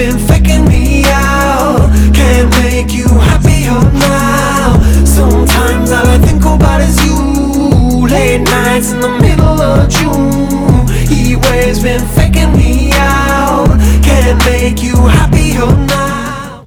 been faking me out. Can't make you happier now. Sometimes all I think about is you. Late nights in the middle of June. Heat waves been faking me out. Can't make you happier now.